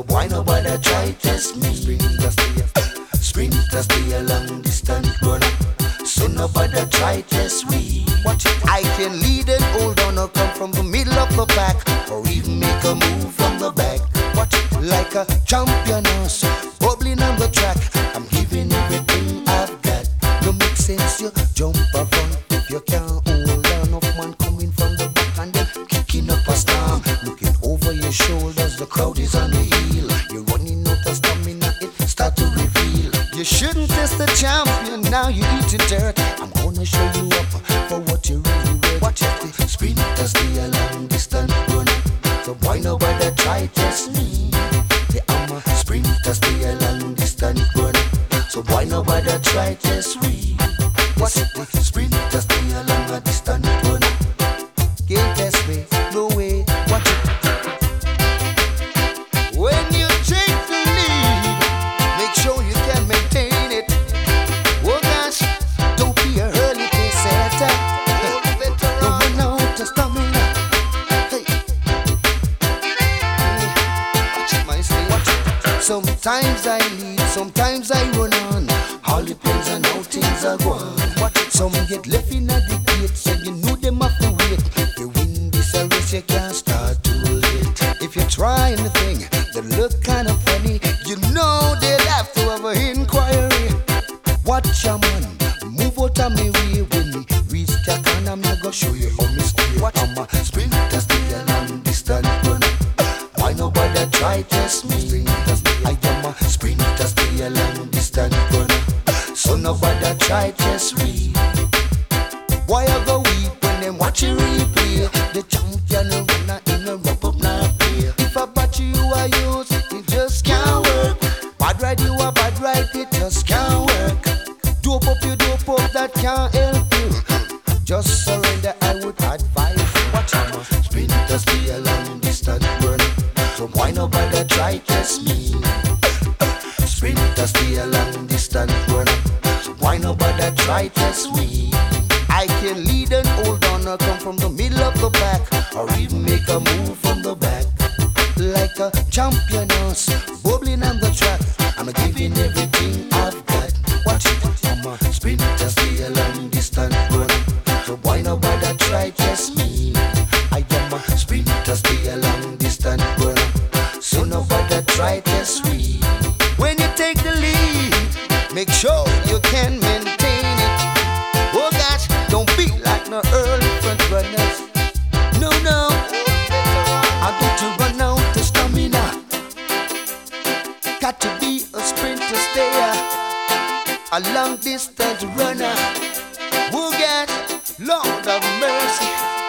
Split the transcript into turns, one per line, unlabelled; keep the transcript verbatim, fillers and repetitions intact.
So why nobody try test me? Sprinter stay, sprinter stay a long distance runner. So nobody try test me. Watch it. I can lead and hold on or come from the middle of the pack, or even make a move from the back. Watch it. Like a champion horse, bubbling on the track. I'm giving everything I've got. No make sense you jump up front if you can't hold on. Enough man coming from the back and then kicking up a storm. Looking over your shoulders, the crowd is on the heel. You're running out of stamina, it start to reveal. You shouldn't test the champion, now you eat it dirt. I'm gonna show you up for what you really worth. Watch it, the sprinters stay a long distance runner. So why nobody try test me? The I'm a sprinter stay a long distance runner. So why nobody try test me? Watch it, the sprinter stay a long distance runner. Can't test me, no way. Watch it. When you take the lead, make sure you can maintain it. Oh gosh, don't be a early pacer. Don't run out of stamina. Hey, watch it, my stay. Watch it. Sometimes I lead, sometimes I run on. All depends on how things are going. Watch it. Some get left in at the gate, so you know them have to wait. If you win this race, you can't start too late. If you try anything that look kind of funny, you know they'll have to have an inquiry. Watch your man, move out of me way. When me reach the corner, I'm gonna show you how me stay. Watch I'm a sprinter, stay a long distance runner. Why nobody try test me? I am a sprinter, stay a long distance runner. So nobody try test me. Why I go weep when them watch you replay? The champion runner in a rope up now play. If I bat you, I use it just can't work. Bad ride you a bad ride, it just can't work. Dope up you dope up, that can't help you. Just surrender, I would advise. Watch I'm a sprinter, stay a long distance runner. So why nobody try test me? Sprinter, stay a long distance runner. So why nobody try test me? I can lead and hold on or come from the middle of the pack, or even make a move from the back. Like a champion horse, bubbling on the track. I'm giving everything I've got. Watch it, I'm a sprinter, stay a long distance runner. So why nobody try test me? I am a sprinter, stay a long distance runner. So nobody try test me. When you take the lead, make sure you can maintain it. Oh gosh, don't be like no early front runners. No, no, I got to run out of stamina. Got to be a sprinter stayer, a long distance runner. Oh gosh, Lord of mercy.